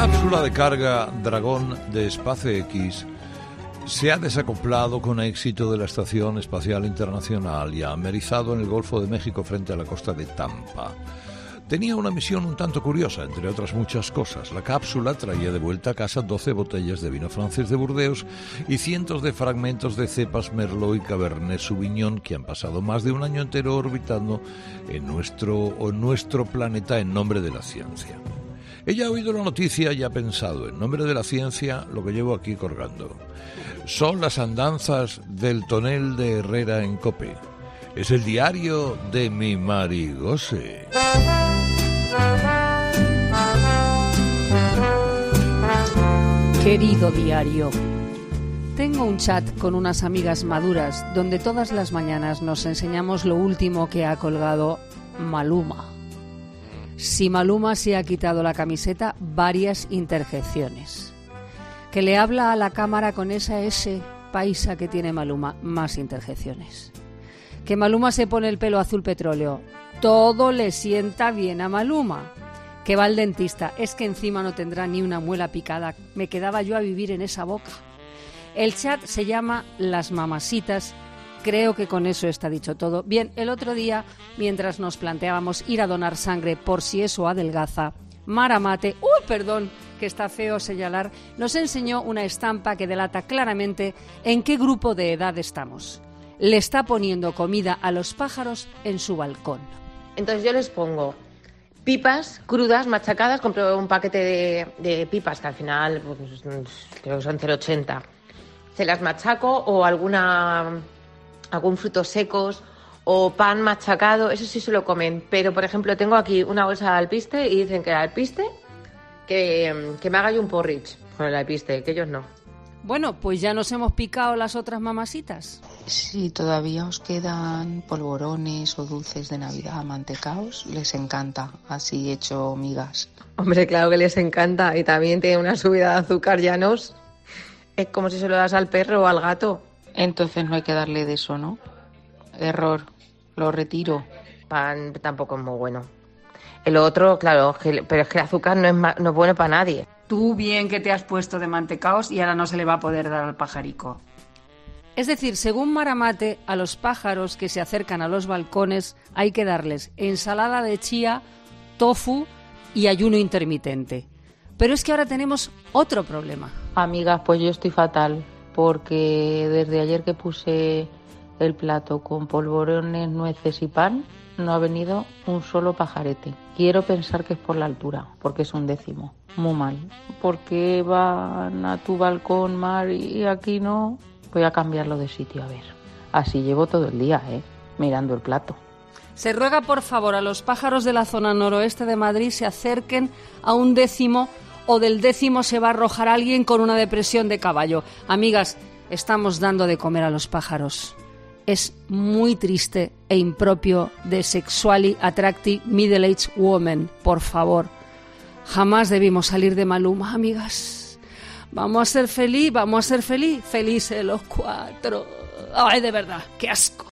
cápsula de carga Dragón de SpaceX se ha desacoplado con éxito de la Estación Espacial Internacional y ha amerizado en el Golfo de México frente a la costa de Tampa. Tenía una misión un tanto curiosa, entre otras muchas cosas. La cápsula traía de vuelta a casa 12 botellas de vino francés de Burdeos y cientos de fragmentos de cepas Merlot y Cabernet Sauvignon que han pasado más de un año entero orbitando en nuestro planeta en nombre de la ciencia. Ella ha oído la noticia y ha pensado, en nombre de la ciencia, lo que llevo aquí colgando. Son las andanzas del tonel de Herrera en COPE. Es el diario de mi Marigose. Querido diario, tengo un chat con unas amigas maduras donde todas las mañanas nos enseñamos lo último que ha colgado Maluma. Si Maluma se ha quitado la camiseta, varias interjecciones. Que le habla a la cámara con esa S paisa que tiene Maluma, más interjecciones. Que Maluma se pone el pelo azul petróleo, todo le sienta bien a Maluma. Que va al dentista, es que encima no tendrá ni una muela picada, me quedaba yo a vivir en esa boca. El chat se llama Las Mamasitas, creo que con eso está dicho todo. Bien, el otro día, mientras nos planteábamos ir a donar sangre por si eso adelgaza, Maramate, perdón, que está feo señalar, nos enseñó una estampa que delata claramente en qué grupo de edad estamos. Le está poniendo comida a los pájaros en su balcón. Entonces yo les pongo pipas crudas, machacadas, compro un paquete de pipas que al final pues, creo que son 0,80. Se las machaco o algún frutos secos o pan machacado, eso sí se lo comen. Pero, por ejemplo, tengo aquí una bolsa de alpiste y dicen que el alpiste, que me haga yo un porridge con el alpiste, que ellos no. Bueno, pues ya nos hemos picado las otras mamasitas. Si todavía os quedan polvorones o dulces de Navidad mantecaos, les encanta, así hecho migas. Hombre, claro que les encanta y también tiene una subida de azúcar llanos. Es como si se lo das al perro o al gato. Entonces no hay que darle de eso, ¿no? Error, lo retiro. Pan tampoco es muy bueno. El otro, claro, pero es que el azúcar no es bueno para nadie. Tú bien que te has puesto de mantecaos y ahora no se le va a poder dar al pajarico. Es decir, según Maramate, a los pájaros que se acercan a los balcones hay que darles ensalada de chía, tofu y ayuno intermitente. Pero es que ahora tenemos otro problema. Amigas, pues yo estoy fatal, porque desde ayer que puse el plato con polvorones, nueces y pan, no ha venido un solo pajarete. Quiero pensar que es por la altura, porque es un décimo. Muy mal. ¿Por qué van a tu balcón, Mar, y aquí no? Voy a cambiarlo de sitio, a ver. Así llevo todo el día, mirando el plato. Se ruega, por favor, a los pájaros de la zona noroeste de Madrid se acerquen a un décimo o del décimo se va a arrojar alguien con una depresión de caballo. Amigas, estamos dando de comer a los pájaros. Es muy triste e impropio de sexually attractive middle-aged woman, por favor. Jamás debimos salir de Maluma, amigas. Vamos a ser felices los cuatro. Ay, de verdad, qué asco.